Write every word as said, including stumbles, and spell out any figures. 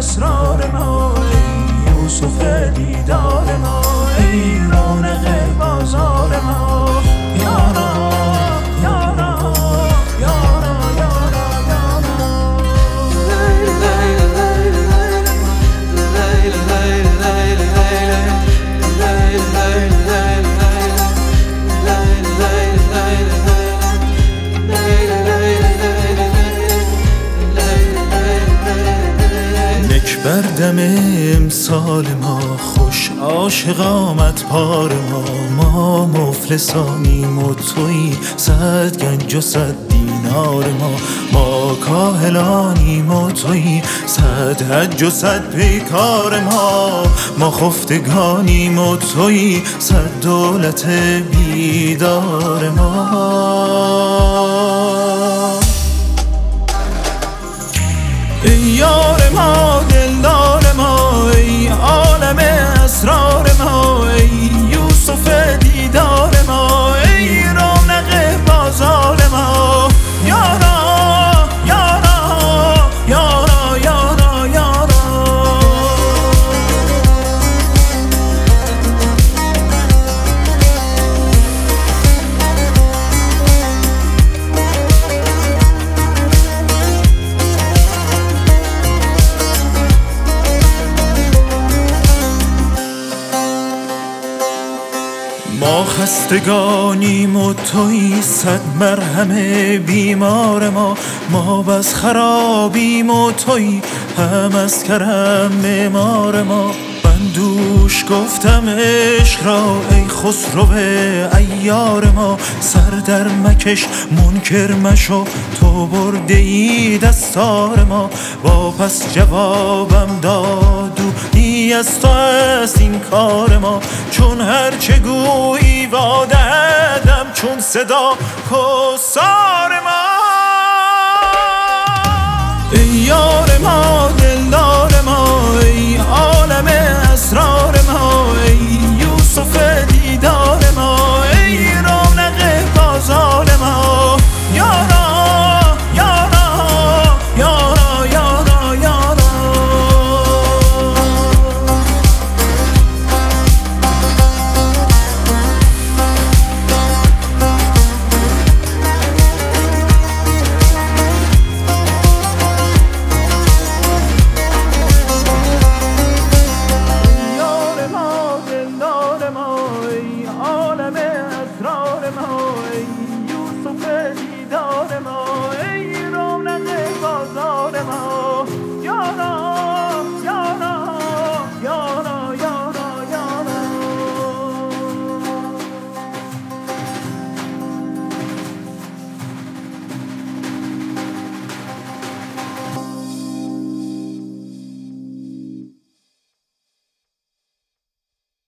اسرار ما، ای یوسف دیدار ما، ای رونق بازار ما. یارا یارا یارا یارا یارا بردم امسال ما، خوش عاشق آمد پار ما. ما مفلسانیم و تویی صد گنج و صد دینار ما. ما کاهلانیم و تویی صد حج و صد پیکار ما. ما خفتگانیم و تویی صد دولت بیدار ما. ای یار ما، دلدار ما، ای عالم اسرار ما، ای یوسف دیدار ما، ای رونق بازار ما. یارا یارا یارا یارا یارا ما خستگانیم و تویی صد مرهم بیمار ما. ما بس خرابیم و تویی هم از کرم معمار ما. من دوش گفتم عشق را ای خسرو عیار ما. سر در مکش منکر مشو، تو برده ای دستار ما. با پس جوابم داد او از تو است این کار ما. چون هرچه گویی وادهدم، چون صدا کسار ما.